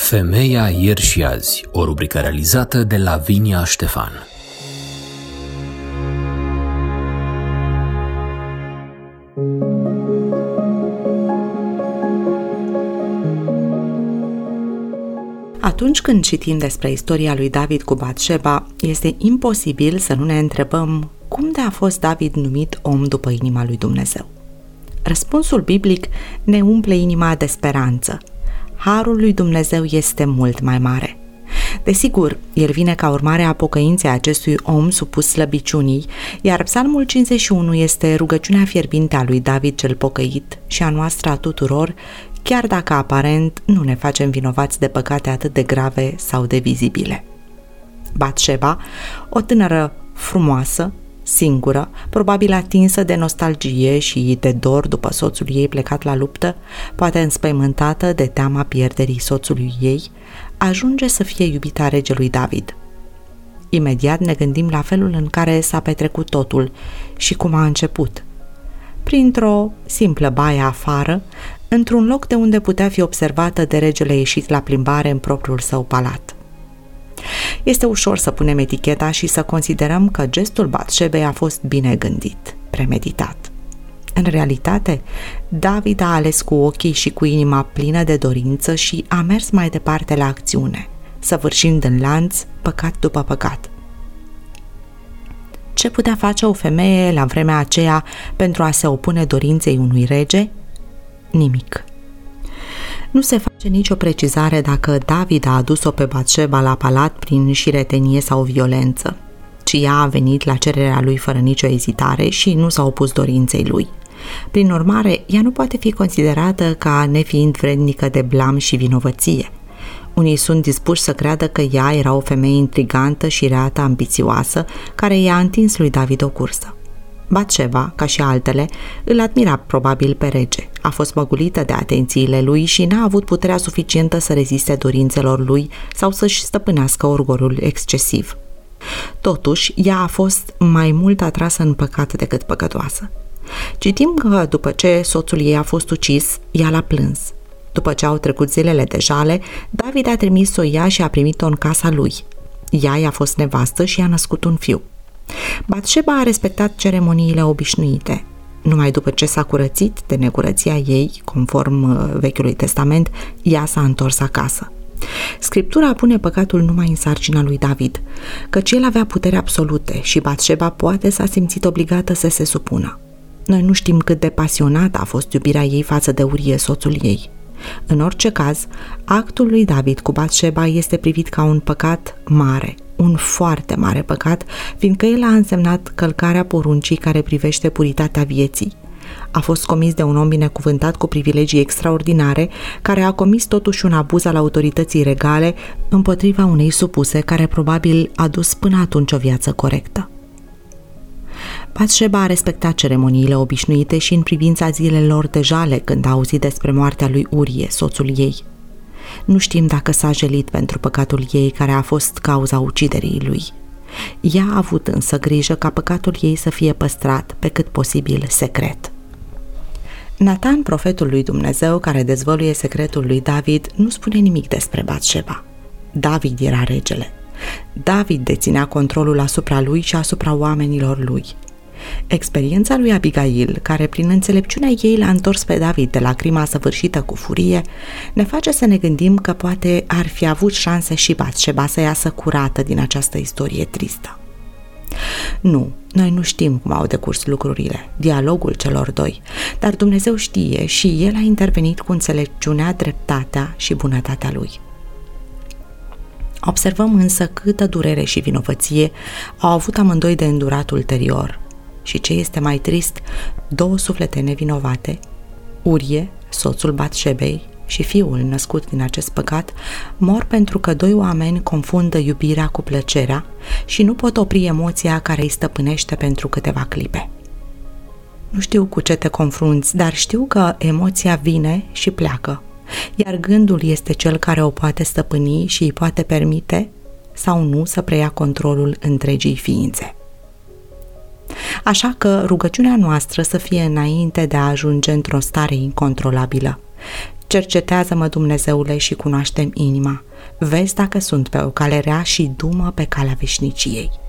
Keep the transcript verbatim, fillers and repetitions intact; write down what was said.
Femeia ieri și azi, o rubrică realizată de Lavinia Ștefan. Atunci când citim despre istoria lui David cu Batșeba, este imposibil să nu ne întrebăm cum de a fost David numit om după inima lui Dumnezeu. Răspunsul biblic ne umple inima de speranță. Harul lui Dumnezeu este mult mai mare. Desigur, el vine ca urmare a pocăinței acestui om supus slăbiciunii, iar Psalmul cincizeci și unu este rugăciunea fierbinte a lui David cel pocăit și a noastră a tuturor, chiar dacă aparent nu ne facem vinovați de păcate atât de grave sau de vizibile. Batșeba, o tânără frumoasă, singură, probabil atinsă de nostalgie și de dor după soțul ei plecat la luptă, poate înspăimântată de teama pierderii soțului ei, ajunge să fie iubita regelui David. Imediat ne gândim la felul în care s-a petrecut totul și cum a început. Printr-o simplă baie afară, într-un loc de unde putea fi observată de regele ieșit la plimbare în propriul său palat. Este ușor să punem eticheta și să considerăm că gestul Batșebei a fost bine gândit, premeditat. În realitate, David a ales cu ochii și cu inima plină de dorință și a mers mai departe la acțiune, săvârșind în lanț păcat după păcat. Ce putea face o femeie la vremea aceea pentru a se opune dorinței unui rege? Nimic. Nu se face nicio precizare dacă David a adus-o pe Batșeba la palat prin șiretenie sau violență, ci ea a venit la cererea lui fără nicio ezitare și nu s-a opus dorinței lui. Prin urmare, ea nu poate fi considerată ca nefiind vrednică de blam și vinovăție. Unii sunt dispuși să creadă că ea era o femeie intrigantă și reată ambițioasă, care i-a întins lui David o cursă. Batșeba, ca și altele, îl admira probabil pe rege. A fost măgulită de atențiile lui și n-a avut puterea suficientă să reziste dorințelor lui sau să-și stăpânească orgolul excesiv. Totuși, ea a fost mai mult atrasă în păcat decât păcătoasă. Citim că după ce soțul ei a fost ucis, ea l-a plâns. După ce au trecut zilele de jale, David a trimis să o ia și a primit-o în casa lui. Ea i-a fost nevastă și i-a născut un fiu. Batșeba a respectat ceremoniile obișnuite. Numai după ce s-a curățit de necurăția ei, conform Vechiului Testament, ea s-a întors acasă. Scriptura pune păcatul numai în sarcina lui David, căci el avea putere absolute și Batșeba poate s-a simțit obligată să se supună. Noi nu știm cât de pasionată a fost iubirea ei față de Urie, soțul ei. În orice caz, actul lui David cu Batșeba este privit ca un păcat mare, un foarte mare păcat, fiindcă el a însemnat călcarea poruncii care privește puritatea vieții. A fost comis de un om binecuvântat cu privilegii extraordinare, care a comis totuși un abuz al autorității regale împotriva unei supuse care probabil a dus până atunci o viață corectă. Batșeba a respectat ceremoniile obișnuite și în privința zilelor de jale când a auzit despre moartea lui Urie, soțul ei. Nu știm dacă s-a jelit pentru păcatul ei care a fost cauza uciderii lui. Ea a avut însă grijă ca păcatul ei să fie păstrat pe cât posibil secret. Natan, profetul lui Dumnezeu care dezvăluie secretul lui David, nu spune nimic despre Batșeba. David era regele. David deținea controlul asupra lui și asupra oamenilor lui. Experiența lui Abigail, care prin înțelepciunea ei l-a întors pe David de la crima săvârșită cu furie, ne face să ne gândim că poate ar fi avut șanse și Batșeba să iasă curată din această istorie tristă. Nu, noi nu știm cum au decurs lucrurile, dialogul celor doi, dar Dumnezeu știe și El a intervenit cu înțelepciunea, dreptatea și bunătatea Lui. Observăm însă câtă durere și vinovăție au avut amândoi de îndurat ulterior. Și ce este mai trist, două suflete nevinovate, Urie, soțul Batșebei, și fiul născut din acest păcat, mor pentru că doi oameni confundă iubirea cu plăcerea și nu pot opri emoția care îi stăpânește pentru câteva clipe. Nu știu cu ce te confrunți, dar știu că emoția vine și pleacă, iar gândul este cel care o poate stăpâni și îi poate permite sau nu să preia controlul întregii ființe. Așa că rugăciunea noastră să fie înainte de a ajunge într-o stare incontrolabilă. Cercetează-mă, Dumnezeule, și cunoaște-mi inima. Vezi dacă sunt pe o cale rea și du-mă pe calea veșniciei.